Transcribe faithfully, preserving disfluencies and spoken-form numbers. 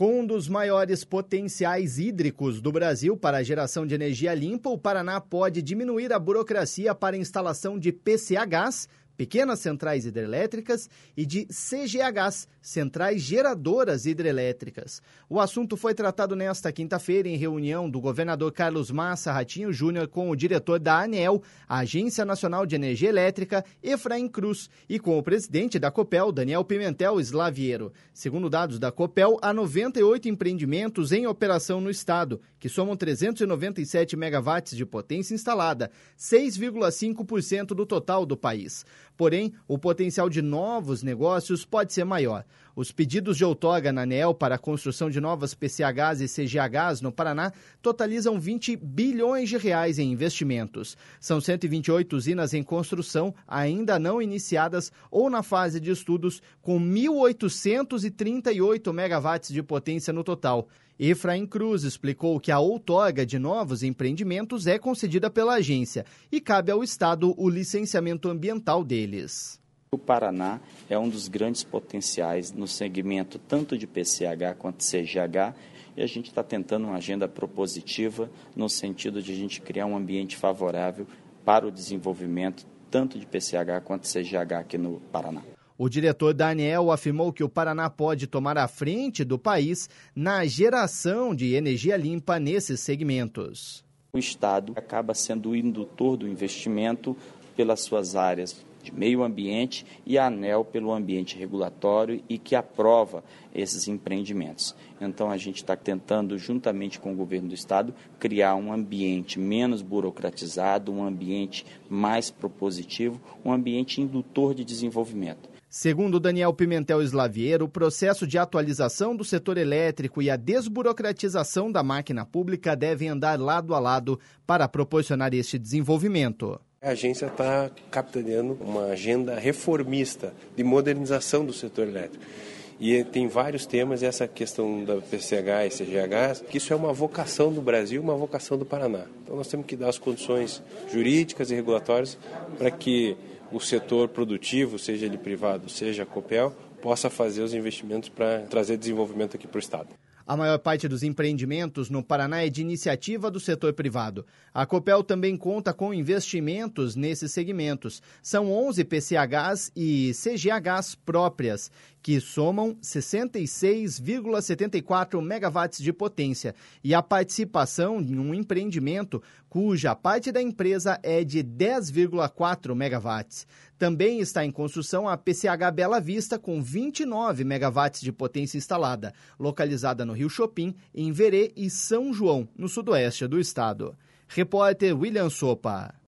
Com um dos maiores potenciais hídricos do Brasil para a geração de energia limpa, o Paraná pode diminuir a burocracia para a instalação de P C Hs, pequenas centrais hidrelétricas, e de C G Hs, centrais geradoras hidrelétricas. O assunto foi tratado nesta quinta-feira em reunião do governador Carlos Massa Ratinho Júnior com o diretor da ANEEL, a Agência Nacional de Energia Elétrica, Efraim Cruz, e com o presidente da Copel, Daniel Pimentel Slaviero. Segundo dados da Copel, há noventa e oito empreendimentos em operação no estado, que somam trezentos e noventa e sete megawatts de potência instalada, seis vírgula cinco por cento do total do país. Porém, o potencial de novos negócios pode ser maior. Os pedidos de outorga na ANEEL para a construção de novas P C Hs e C G Hs no Paraná totalizam vinte bilhões de reais em investimentos. São cento e vinte e oito usinas em construção, ainda não iniciadas ou na fase de estudos, com mil oitocentos e trinta e oito megawatts de potência no total. Efraim Cruz explicou que a outorga de novos empreendimentos é concedida pela agência e cabe ao Estado o licenciamento ambiental deles. O Paraná é um dos grandes potenciais no segmento tanto de P C H quanto C G H, e a gente está tentando uma agenda propositiva no sentido de a gente criar um ambiente favorável para o desenvolvimento tanto de P C H quanto C G H aqui no Paraná. O diretor da ANEEL afirmou que o Paraná pode tomar a frente do país na geração de energia limpa nesses segmentos. O Estado acaba sendo o indutor do investimento pelas suas áreas de meio ambiente e a ANEEL pelo ambiente regulatório e que aprova esses empreendimentos. Então a gente está tentando, juntamente com o governo do estado, criar um ambiente menos burocratizado, um ambiente mais propositivo, um ambiente indutor de desenvolvimento. Segundo Daniel Pimentel Slaviero, o processo de atualização do setor elétrico e a desburocratização da máquina pública devem andar lado a lado para proporcionar este desenvolvimento. A agência está capitaneando uma agenda reformista de modernização do setor elétrico. E tem vários temas, essa questão da P C H e C G Hs, que isso é uma vocação do Brasil, uma vocação do Paraná. Então nós temos que dar as condições jurídicas e regulatórias para que o setor produtivo, seja ele privado, seja a Copel, possa fazer os investimentos para trazer desenvolvimento aqui para o estado. A maior parte dos empreendimentos no Paraná é de iniciativa do setor privado. A Copel também conta com investimentos nesses segmentos. São onze P C Hs e C G Hs próprias, que somam sessenta e seis vírgula setenta e quatro megawatts de potência, e a participação em um empreendimento cuja parte da empresa é de dez vírgula quatro megawatts. Também está em construção a P C H Bela Vista, com vinte e nove megawatts de potência instalada, localizada no Rio Chopin, em Verê e São João, no sudoeste do estado. Repórter William Sopa.